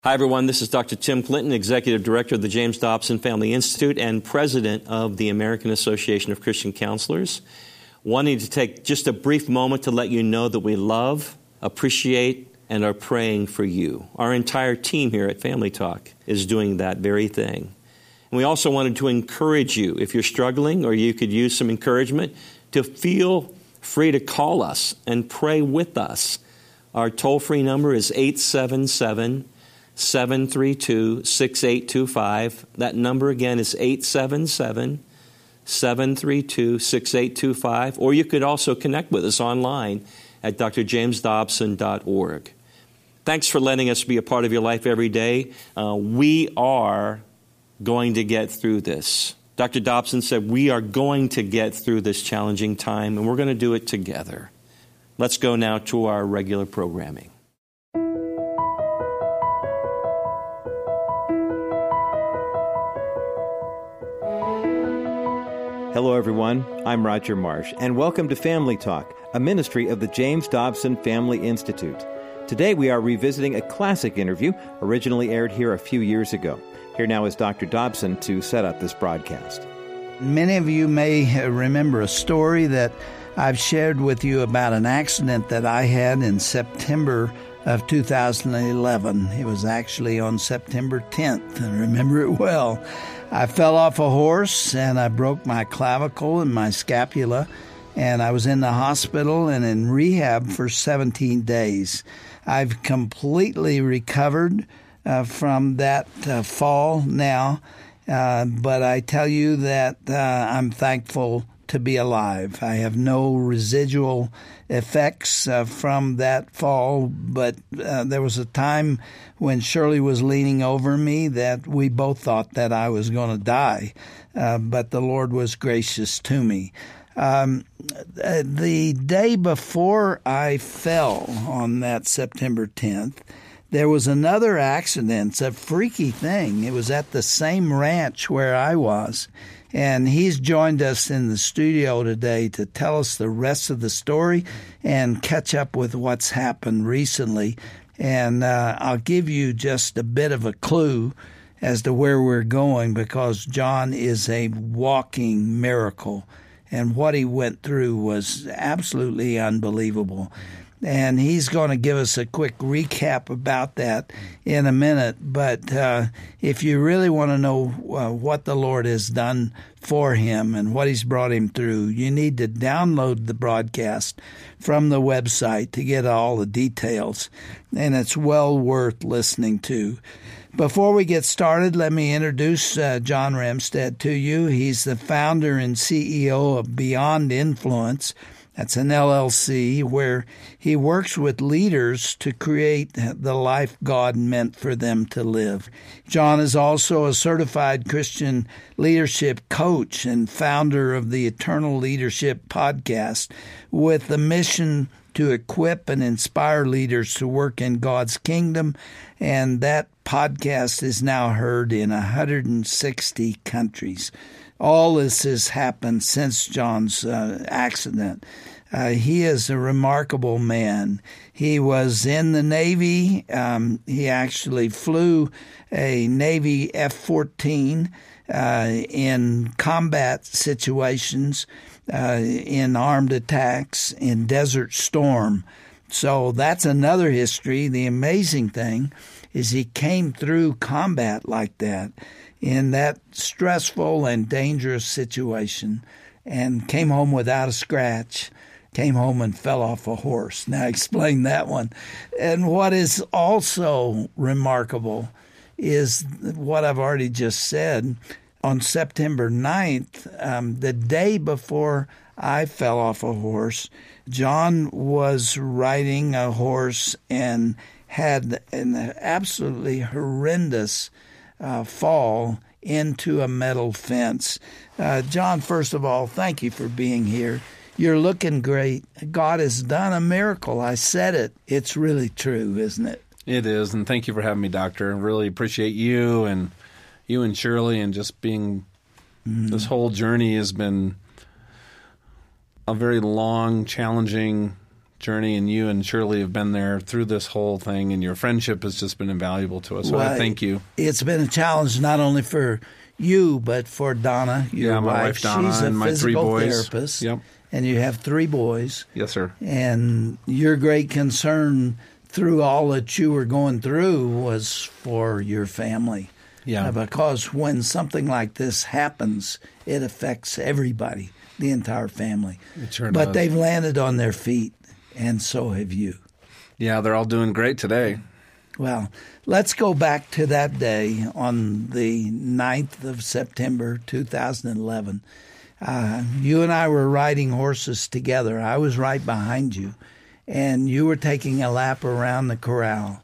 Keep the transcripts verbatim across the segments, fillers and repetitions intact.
Hi, everyone. This is Doctor Tim Clinton, Executive Director of the James Dobson Family Institute and President of the American Association of Christian Counselors. Wanting to take just a brief moment to let you know that we love, appreciate, and are praying for you. Our entire team here at Family Talk is doing that very thing. And we also wanted to encourage you, if you're struggling or you could use some encouragement, to feel free to call us and pray with us. Our toll-free number is eight seven seven, seven three two, six eight two five. That number again is eight seven seven, seven three two, six eight two five. Or you could also connect with us online at d r james dobson dot org. Thanks for letting us be a part of your life every day. Uh, we are going to get through this. Doctor Dobson said we are going to get through this challenging time, and we're going to do it together. Let's go now to our regular programming. Hello, everyone. I'm Roger Marsh, and welcome to Family Talk, a ministry of the James Dobson Family Institute. Today, we are revisiting a classic interview originally aired here a few years ago. Here now is Doctor Dobson to set up this broadcast. Many of you may remember a story that I've shared with you about an accident that I had in September of two thousand eleven. It was actually on September tenth, and I remember it well. I fell off a horse, and I broke my clavicle and my scapula, and I was in the hospital and in rehab for seventeen days. I've completely recovered uh, from that uh, fall now, uh, but I tell you that uh, I'm thankful to be alive. I have no residual effects uh, from that fall, but uh, there was a time when Shirley was leaning over me that we both thought that I was going to die, uh, but the Lord was gracious to me. Um, the day before I fell on that September tenth, there was another accident. It's a freaky thing. It was at the same ranch where I was. And he's joined us in the studio today to tell us the rest of the story and catch up with what's happened recently. And uh, I'll give you just a bit of a clue as to where we're going, because John is a walking miracle. And what he went through was absolutely unbelievable. And he's going to give us a quick recap about that in a minute. But uh, if you really want to know uh, what the Lord has done for him and what he's brought him through, you need to download the broadcast from the website to get all the details. And it's well worth listening to. Before we get started, let me introduce uh, John Remstead to you. He's the founder and C E O of Beyond Influence. That's an L L C where he works with leaders to create the life God meant for them to live. John is also a certified Christian leadership coach and founder of the Eternal Leadership Podcast, with the mission to equip and inspire leaders to work in God's kingdom. And that podcast is now heard in one hundred sixty countries. All this has happened since John's uh, accident. Uh, he is a remarkable man. He was in the Navy. Um, he actually flew a Navy F fourteen uh, in combat situations, uh, in armed attacks, in Desert Storm. So that's another history. The amazing thing is he came through combat like that, in that stressful and dangerous situation, and came home without a scratch, came home and fell off a horse. Now explain that one. And what is also remarkable is what I've already just said. On September ninth, um, the day before I fell off a horse, John was riding a horse and had an absolutely horrendous Uh, fall into a metal fence. Uh, John, first of all, thank you for being here. You're looking great. God has done a miracle. I said it. It's really true, isn't it? It is, and thank you for having me, Doctor. I really appreciate you and you and Shirley, and just being mm. – this whole journey has been a very long, challenging journey, and you and Shirley have been there through this whole thing, and your friendship has just been invaluable to us. So well, I thank you. It's been a challenge not only for you, but for Donna, your yeah, my wife. wife Donna, She's a and my three physical boys. therapist. Yep. And you have three boys. Yes, sir. And your great concern through all that you were going through was for your family. Yeah. Uh, because when something like this happens, it affects everybody, the entire family. It sure but does. they've landed on their feet, and so have you. Yeah, they're all doing great today. Well, let's go back to that day on the ninth of September, two thousand eleven. Uh, you and I were riding horses together. I was right behind you, and you were taking a lap around the corral,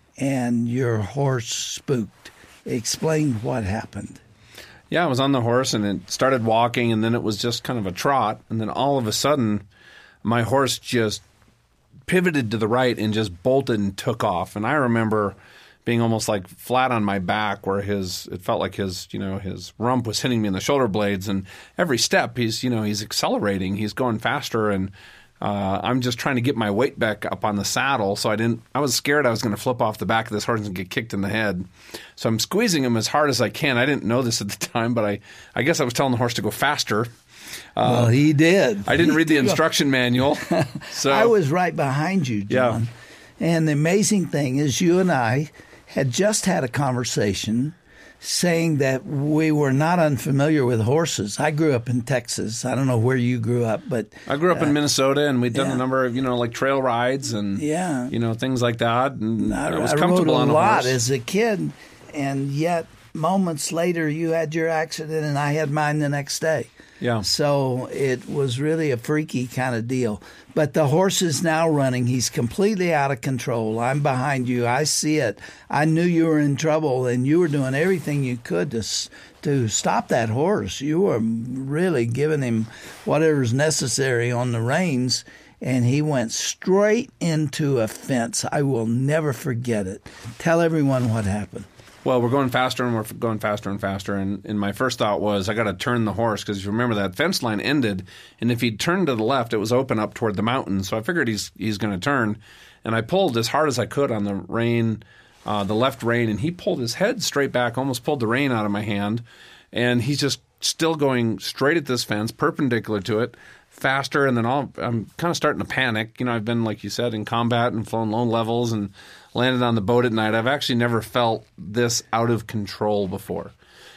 and your horse spooked. Explain what happened. Yeah, I was on the horse, and it started walking, and then it was just kind of a trot, and then all of a sudden, my horse just pivoted to the right and just bolted and took off. And I remember being almost like flat on my back, where his it felt like his you know his rump was hitting me in the shoulder blades, and every step he's you know he's accelerating, he's going faster, and uh, I'm just trying to get my weight back up on the saddle. So I didn't. I was scared I was going to flip off the back of this horse and get kicked in the head. So I'm squeezing him as hard as I can. I didn't know this at the time, but I I guess I was telling the horse to go faster. Uh, well, he did. I didn't he read the did. instruction manual. So I was right behind you, John. Yeah. And the amazing thing is you and I had just had a conversation saying that we were not unfamiliar with horses. I grew up in Texas. I don't know where you grew up, but I grew up uh, in Minnesota, and we'd done yeah. a number of, you know, like trail rides and, yeah. you know, things like that. And I, I was I comfortable rode a on a lot horse. as a kid, and yet moments later you had your accident and I had mine the next day. Yeah. So it was really a freaky kind of deal. But the horse is now running. He's completely out of control. I'm behind you. I see it. I knew you were in trouble, and you were doing everything you could to to stop that horse. You were really giving him whatever's necessary on the reins, and he went straight into a fence. I will never forget it. Tell everyone what happened. Well, we're going faster and we're going faster and faster. And, and my first thought was I got to turn the horse, because you remember that fence line ended, and if he'd turned to the left, it was open up toward the mountain. So I figured he's he's going to turn, and I pulled as hard as I could on the rein, uh, the left rein, and he pulled his head straight back, almost pulled the rein out of my hand, and he's just still going straight at this fence, perpendicular to it, faster, and then all, I'm kind of starting to panic. You know, I've been, like you said, in combat and flown low levels and landed on the boat at night. I've actually never felt this out of control before.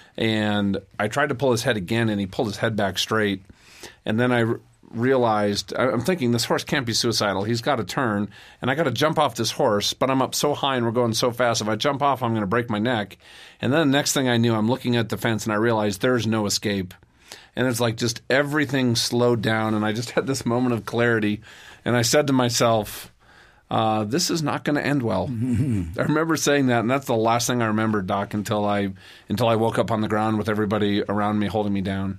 And I tried to pull his head again, and he pulled his head back straight. And then I r- realized, I'm thinking, this horse can't be suicidal. He's got to turn, and I got to jump off this horse, but I'm up so high and we're going so fast. If I jump off, I'm going to break my neck. And then the next thing I knew, I'm looking at the fence, and I realized there's no escape. And it's like just everything slowed down, and I just had this moment of clarity. And I said to myself, uh, this is not going to end well. I remember saying that, and that's the last thing I remember, Doc, until I until I woke up on the ground with everybody around me holding me down.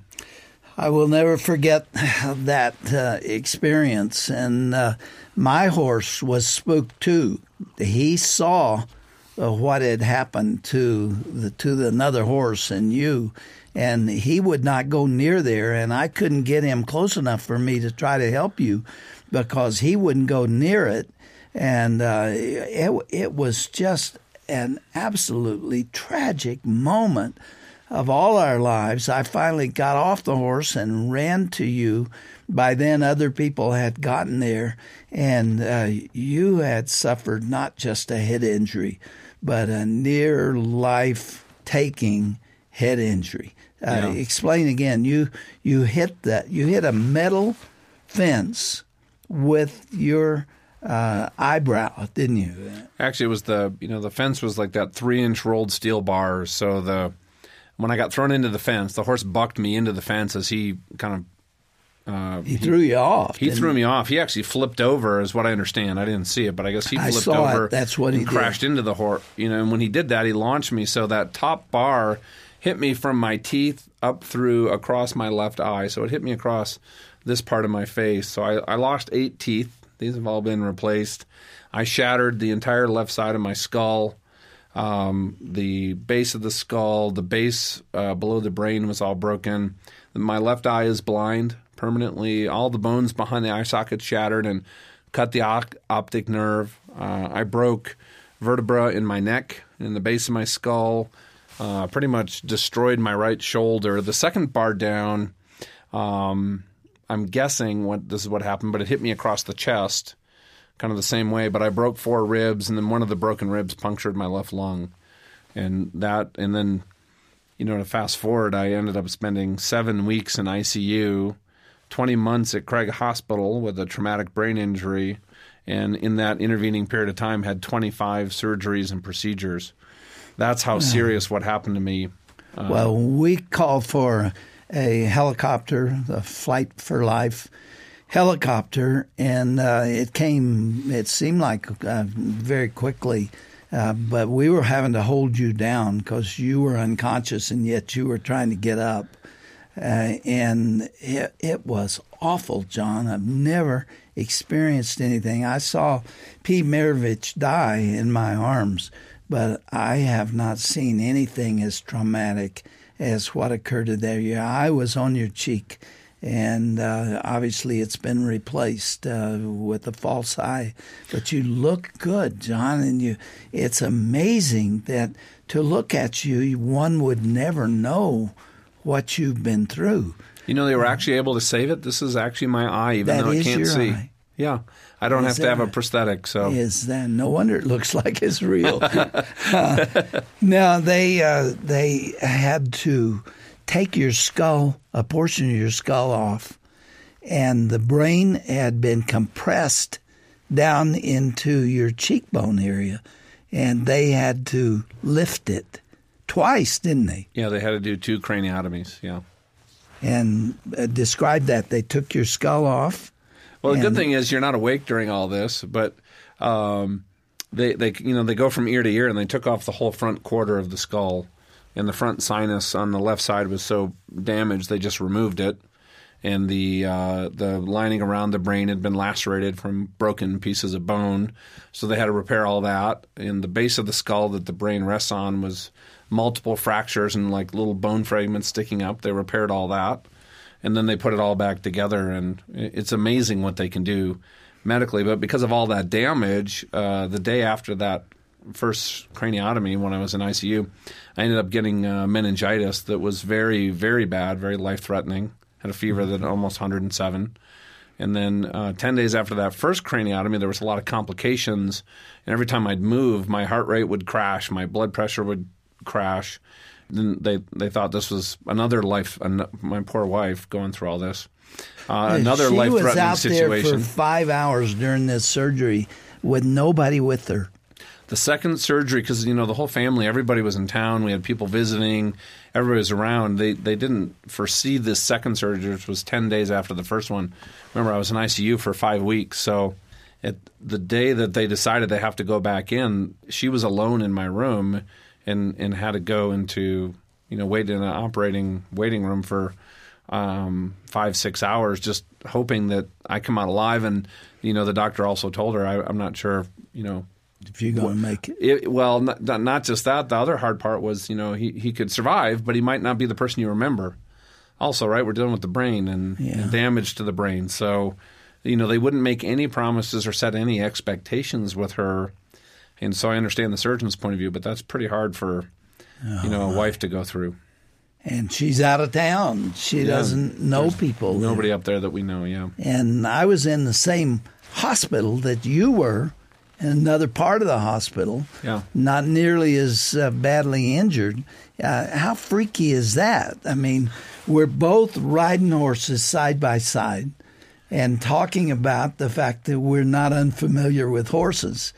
I will never forget that uh, experience. And uh, my horse was spooked too. He saw uh, what had happened to the to the another horse and you, and he would not go near there. And I couldn't get him close enough for me to try to help you, because he wouldn't go near it. And uh, it, it was just an absolutely tragic moment of all our lives. I finally got off the horse and ran to you. By then, other people had gotten there, and uh, you had suffered not just a head injury, but a near life-taking head injury. Uh, Yeah. Explain again. You you hit that. You hit a metal fence with your uh, eyebrow, didn't you? Actually, it was the you know the fence was like that three inch rolled steel bar. So the when I got thrown into the fence, the horse bucked me into the fence as he kind of uh, He, he threw you off. He didn't threw he? me off. He actually flipped over, is what I understand. I didn't see it, but I guess he I flipped saw it. over. That's what he and did. crashed into the horse. You know, and when he did that, he launched me. So that top bar hit me from my teeth up through across my left eye. So it hit me across this part of my face. So I, I lost eight teeth. These have all been replaced. I shattered the entire left side of my skull. Um, the base of the skull, the base uh, below the brain was all broken. My left eye is blind permanently. All the bones behind the eye socket shattered, and cut the op- optic nerve. Uh, I broke vertebra in my neck, in the base of my skull, uh, pretty much destroyed my right shoulder. The second bar down, um, I'm guessing what this is what happened, but it hit me across the chest, kind of the same way. But I broke four ribs, and then one of the broken ribs punctured my left lung. And that, and then, you know, to fast forward, I ended up spending seven weeks in I C U, twenty months at Craig Hospital with a traumatic brain injury, and in that intervening period of time had twenty-five surgeries and procedures. That's how serious what happened to me. Uh, well, we called for a helicopter, the Flight for Life helicopter, and uh, it came, it seemed like uh, very quickly, uh, but we were having to hold you down because you were unconscious and yet you were trying to get up. Uh, and it, it was awful, John. I've never experienced anything. I saw P. Mirovich die in my arms, but I have not seen anything as traumatic as what occurred there. Your eye was on your cheek, and uh, obviously it's been replaced uh, with a false eye. But you look good, John, and you. It's amazing that to look at you, one would never know what you've been through. You know, they were actually able to save it. This is actually my eye, even That though I is can't your see. eye. Yeah, I don't Is have to have a that- prosthetic. So Is that no wonder it looks like it's real? uh, now they uh, they had to take your skull, a portion of your skull off, and the brain had been compressed down into your cheekbone area, and they had to lift it twice, didn't they? yeah, they had to do two craniotomies. Yeah. And uh, describe that. They took your skull off. Well, the good And- thing is you're not awake during all this, but um, they they you know they go from ear to ear, and they took off the whole front quarter of the skull, and the front sinus on the left side was so damaged they just removed it, and the uh, the lining around the brain had been lacerated from broken pieces of bone, so they had to repair all that. And the base of the skull that the brain rests on was multiple fractures and like little bone fragments sticking up. They repaired all that. And then they put it all back together, and it's amazing what they can do medically. But because of all that damage, uh, the day after that first craniotomy, when I was in I C U, I ended up getting uh, meningitis that was very, very bad, very life-threatening. Had a fever that almost one hundred seven. And then uh, ten days after that first craniotomy, there was a lot of complications. And every time I'd move, my heart rate would crash, my blood pressure would crash. Then they they thought this was another life. An, my poor wife going through all this, uh, another she life was threatening out situation. there for five hours during this surgery with nobody with her. The second surgery, because you know the whole family, everybody was in town. We had people visiting. Everybody was around. They they didn't foresee this second surgery, which was ten days after the first one. Remember, I was in I C U for five weeks. So, at the day that they decided they have to go back in, she was alone in my room. And, and had to go into, you know, wait in an operating waiting room for um, five, six hours, just hoping that I come out alive. And, you know, the doctor also told her, I, I'm not sure, you know. If you're going to make it. it well, not, not just that. The other hard part was, you know, he, he could survive, but he might not be the person you remember. Also, right, we're dealing with the brain and, Yeah. and damage to the brain. So, you know, they wouldn't make any promises or set any expectations with her. And so I understand the surgeon's point of view, but that's pretty hard for, you know, a wife to go through. And she's out of town. She Yeah. doesn't know people. there. Nobody up there that we know, yeah. And I was in the same hospital that you were, in another part of the hospital, Yeah. not nearly as uh, badly injured. Uh, how freaky is that? I mean, we're both riding horses side by side and talking about the fact that we're not unfamiliar with horses.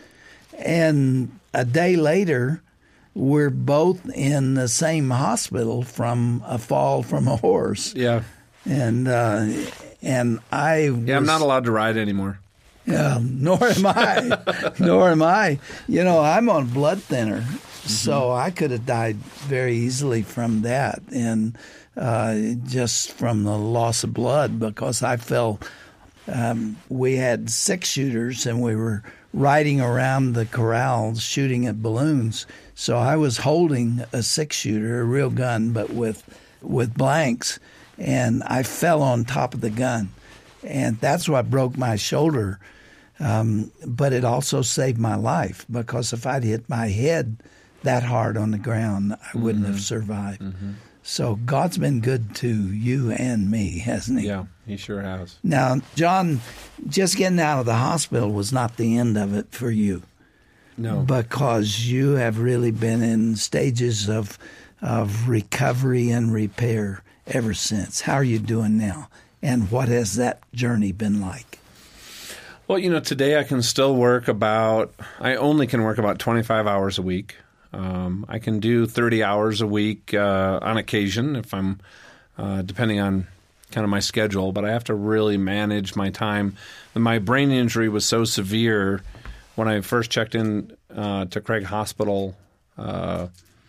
And a day later, we're both in the same hospital from a fall from a horse. Yeah. And uh, and I was, Yeah, I'm not allowed to ride anymore. Yeah, nor am I. nor am I. You know, I'm on blood thinner, mm-hmm. so I could have died very easily from that, and uh, just from the loss of blood because I fell. Um, we had six shooters, and we were riding around the corrals shooting at balloons. So I was holding a six shooter, a real gun, but with with blanks, and I fell on top of the gun. And that's what broke my shoulder. Um, but it also saved my life, because if I'd hit my head that hard on the ground, I wouldn't mm-hmm. have survived. Mm-hmm. So God's been good to you and me, hasn't he? Yeah, he sure has. Now, John, just getting out of the hospital was not the end of it for you. No. Because you have really been in stages of of recovery and repair ever since. How are you doing now? And what has that journey been like? Well, you know, today I can still work about, I only can work about twenty-five hours a week. Um, I can do thirty hours a week uh, on occasion if I'm, uh, depending on kind of my schedule, but I have to really manage my time. And my brain injury was so severe when I first checked in uh, to Craig Hospital. Uh,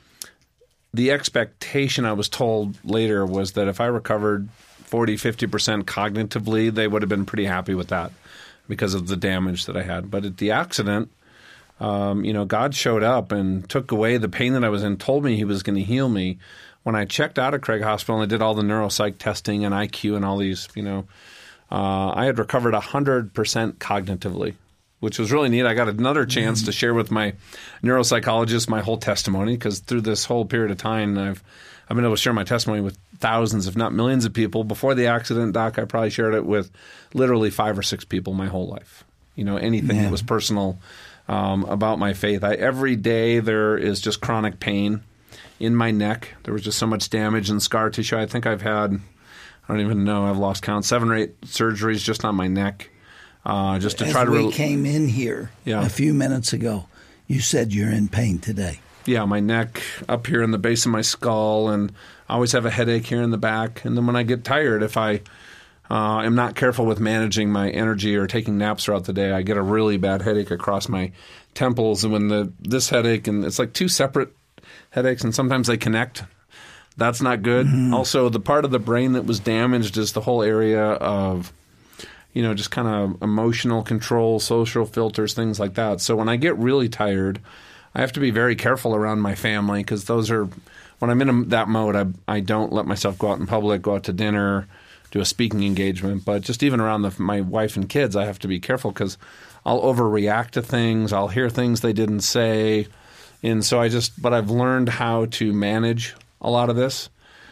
the expectation I was told later was that if I recovered forty, fifty percent cognitively, they would have been pretty happy with that because of the damage that I had. But at the accident, Um, you know, God showed up and took away the pain that I was in, told me he was going to heal me. When I checked out of Craig Hospital and I did all the neuropsych testing and I Q and all these, you know, uh, I had recovered one hundred percent cognitively, which was really neat. I got another chance mm-hmm. to share with my neuropsychologist my whole testimony, because through this whole period of time, I've I've been able to share my testimony with thousands, if not millions of people. Before the accident, Doc, I probably shared it with literally five or six people my whole life. You know, anything Man. that was personal Um, about my faith. I, every day there is just chronic pain in my neck. There was just so much damage and scar tissue. I think I've had, I don't even know, I've lost count, seven or eight surgeries just on my neck. Uh, just to As try to. we Re- came in here yeah. a few minutes ago, you said you're in pain today. Yeah, my neck up here in the base of my skull, and I always have a headache here in the back. And then when I get tired, if I Uh, I'm not careful with managing my energy or taking naps throughout the day, I get a really bad headache across my temples. And when the this headache, and it's like two separate headaches, and sometimes they connect. That's not good. Mm-hmm. Also, the part of the brain that was damaged is the whole area of, you know, just kind of emotional control, social filters, things like that. So when I get really tired, I have to be very careful around my family, because those are, when I'm in a, that mode, I, I don't let myself go out in public, go out to dinner, do a speaking engagement, but just even around the, my wife and kids, I have to be careful, because I'll overreact to things. I'll hear things they didn't say. And so I just, but I've learned how to manage a lot of this,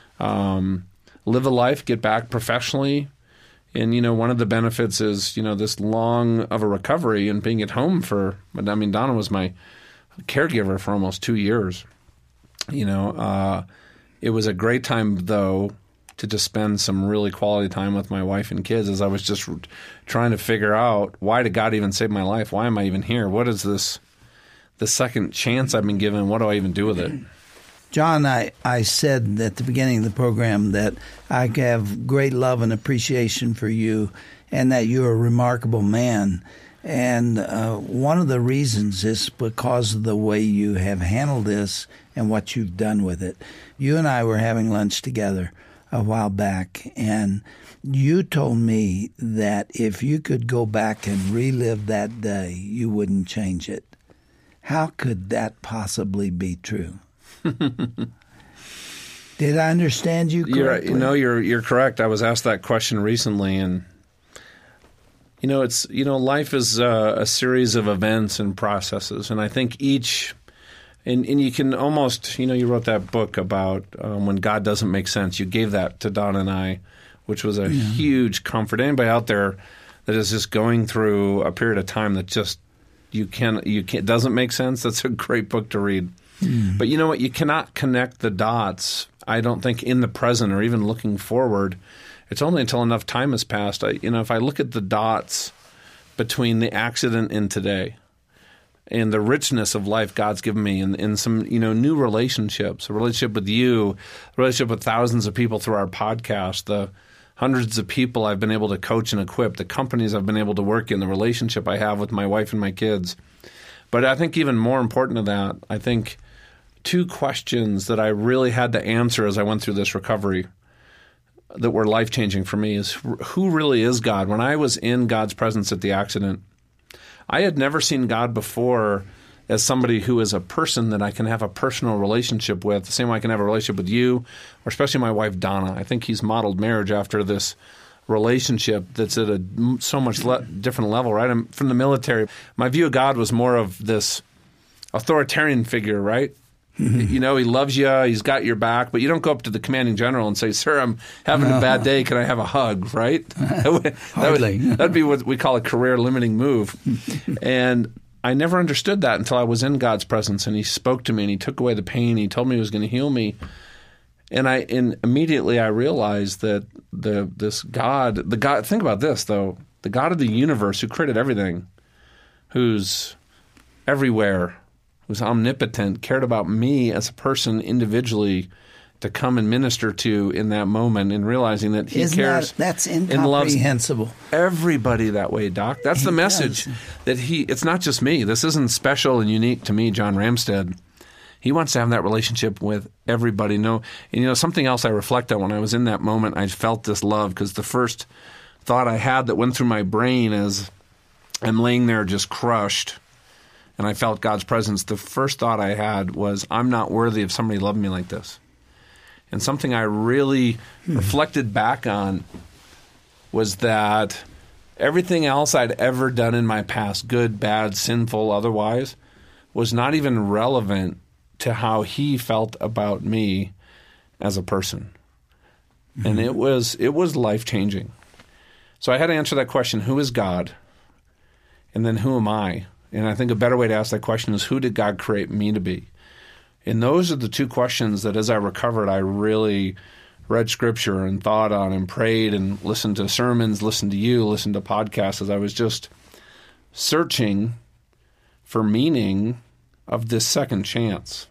um, live a life, get back professionally. And, you know, one of the benefits is, you know, this long of a recovery and being at home for, I mean, Donna was my caregiver for almost two years. You know, uh, it was a great time, though, to just spend some really quality time with my wife and kids, as I was just trying to figure out, why did God even save my life? Why am I even here? What is this, the second chance I've been given? What do I even do with it? John, I, I said at the beginning of the program that I have great love and appreciation for you, and that you're a remarkable man. And uh, one of the reasons is because of the way you have handled this and what you've done with it. You and I were having lunch together a while back, and you told me that if you could go back and relive that day, you wouldn't change it. How could that possibly be true? Did I understand you correctly? You're, you know, you're you're correct. I was asked that question recently, and you know, it's you know, life is uh, a series of events and processes, and I think each. And and you can almost, you know, you wrote that book about um, when God doesn't make sense. You gave that to Don and I, which was a yeah. huge comfort. Anybody out there that is just going through a period of time that just you can you can doesn't make sense, that's a great book to read. Mm. But you know what? You cannot connect the dots, I don't think, in the present or even looking forward. It's only until enough time has passed. I, you know, if I look at the dots between the accident and today, and the richness of life God's given me, and, and some, you know, new relationships, a relationship with you, a relationship with thousands of people through our podcast, the hundreds of people I've been able to coach and equip, the companies I've been able to work in, the relationship I have with my wife and my kids. But I think even more important than that, I think two questions that I really had to answer as I went through this recovery that were life-changing for me is, who really is God? When I was in God's presence at the accident, I had never seen God before as somebody who is a person that I can have a personal relationship with, the same way I can have a relationship with you, or especially my wife, Donna. I think he's modeled marriage after this relationship that's at a so much le- different level, right? I'm from the military. My view of God was more of this authoritarian figure, right? Mm-hmm. You know, he loves you, he's got your back, but you don't go up to the commanding general and say, sir, I'm having a bad day, can I have a hug, right? That would, Hardly. That would, that'd be what we call a career-limiting move. And I never understood that until I was in God's presence, and he spoke to me, and he took away the pain, he told me he was going to heal me. And I and immediately I realized that the this God, the God, think about this, though, the God of the universe who created everything, who's everywhere, who's omnipotent, cared about me as a person individually to come and minister to in that moment, and realizing that he Isn't cares that, that's and loves incomprehensible. everybody that way, Doc. That's He the message does. that he, it's not just me. This isn't special and unique to me, John Ramstead. He wants to have that relationship with everybody. No, and you know, something else I reflect on when I was in that moment, I felt this love, because the first thought I had that went through my brain as I'm laying there just crushed, and I felt God's presence, the first thought I had was, I'm not worthy of somebody loving me like this. And something I really hmm. reflected back on was that everything else I'd ever done in my past, good, bad, sinful, otherwise, was not even relevant to how he felt about me as a person. Mm-hmm. And it was it was life-changing. So I had to answer that question, who is God? And then who am I? And I think a better way to ask that question is, who did God create me to be? And those are the two questions that as I recovered, I really read Scripture and thought on and prayed and listened to sermons, listened to you, listened to podcasts, as I was just searching for meaning of this second chance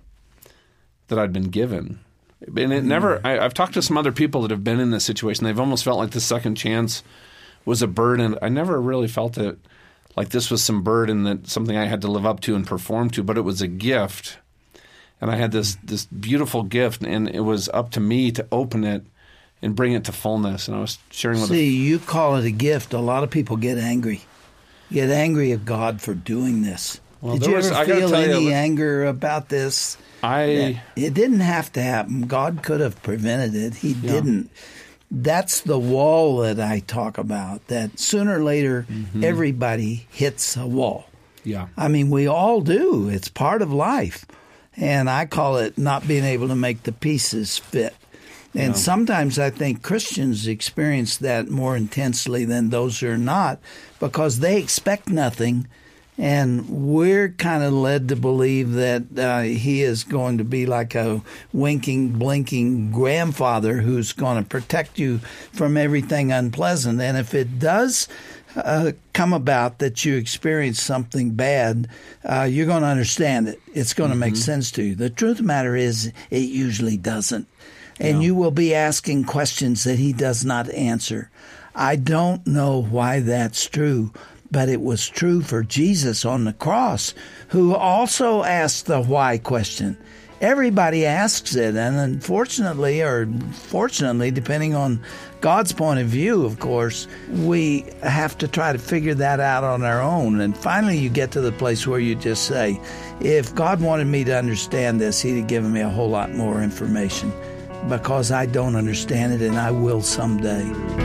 that I'd been given. And it never, I, I've talked to some other people that have been in this situation. They've almost felt like the second chance was a burden. I never really felt it like this was some burden, that something I had to live up to and perform to, but it was a gift. And I had this this beautiful gift, and it was up to me to open it and bring it to fullness. And I was sharing with See, a, you call it a gift. A lot of people get angry. Get angry at God for doing this. Well, Did you was, ever feel any you, anger about this? I It didn't have to happen. God could have prevented it. He yeah. didn't. That's the wall that I talk about, that sooner or later mm-hmm. everybody hits a wall. Yeah. I mean, we all do. It's part of life. And I call it not being able to make the pieces fit. And yeah. sometimes I think Christians experience that more intensely than those who are not, because they expect nothing. And we're kind of led to believe that uh, he is going to be like a winking, blinking grandfather who's going to protect you from everything unpleasant. And if it does uh, come about that you experience something bad, uh, you're going to understand it. It's going to mm-hmm. make sense to you. The truth of the matter is, it usually doesn't. And yeah. you will be asking questions that he does not answer. I don't know why that's true. But it was true for Jesus on the cross, who also asked the why question. Everybody asks it, and unfortunately, or fortunately, depending on God's point of view, of course, we have to try to figure that out on our own. And finally, you get to the place where you just say, if God wanted me to understand this, he'd have given me a whole lot more information, because I don't understand it, and I will someday.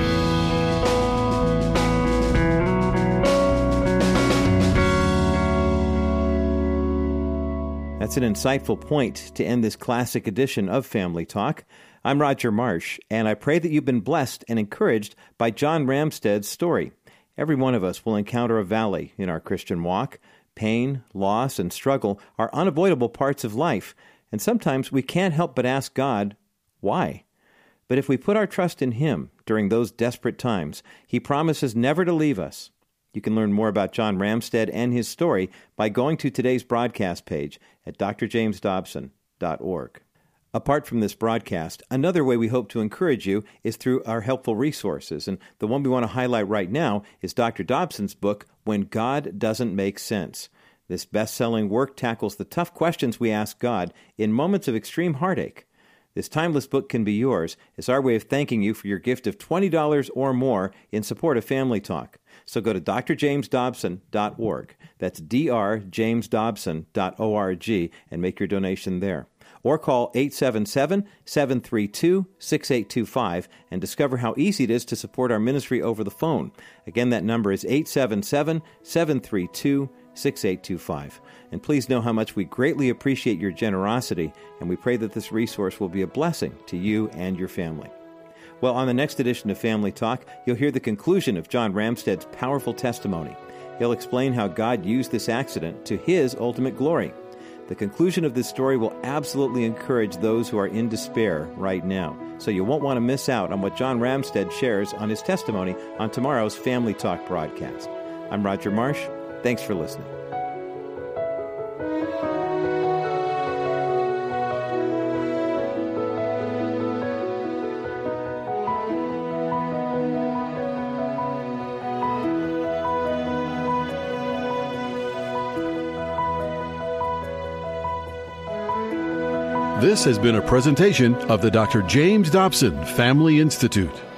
That's an insightful point to end this classic edition of Family Talk. I'm Roger Marsh, and I pray that you've been blessed and encouraged by John Ramstead's story. Every one of us will encounter a valley in our Christian walk. Pain, loss, and struggle are unavoidable parts of life, and sometimes we can't help but ask God, why? But if we put our trust in Him during those desperate times, He promises never to leave us. You can learn more about John Ramstead and his story by going to today's broadcast page at d r james dobson dot org. Apart from this broadcast, another way we hope to encourage you is through our helpful resources, and the one we want to highlight right now is Doctor Dobson's book, When God Doesn't Make Sense. This best-selling work tackles the tough questions we ask God in moments of extreme heartache. This timeless book can be yours as our way of thanking you for your gift of twenty dollars or more in support of Family Talk. So go to d r james dobson dot org. That's d r james dobson dot org and make your donation there. or call eight seven seven, seven three two, six eight two five and discover how easy it is to support our ministry over the phone. Again, that number is eight seven seven, seven three two, six eight two five. And please know how much we greatly appreciate your generosity, and we pray that this resource will be a blessing to you and your family. Well, on the next edition of Family Talk, you'll hear the conclusion of John Ramsted's powerful testimony. He'll explain how God used this accident to His ultimate glory. The conclusion of this story will absolutely encourage those who are in despair right now. So you won't want to miss out on what John Ramsted shares on his testimony on tomorrow's Family Talk broadcast. I'm Roger Marsh. Thanks for listening. This has been a presentation of the Doctor James Dobson Family Institute.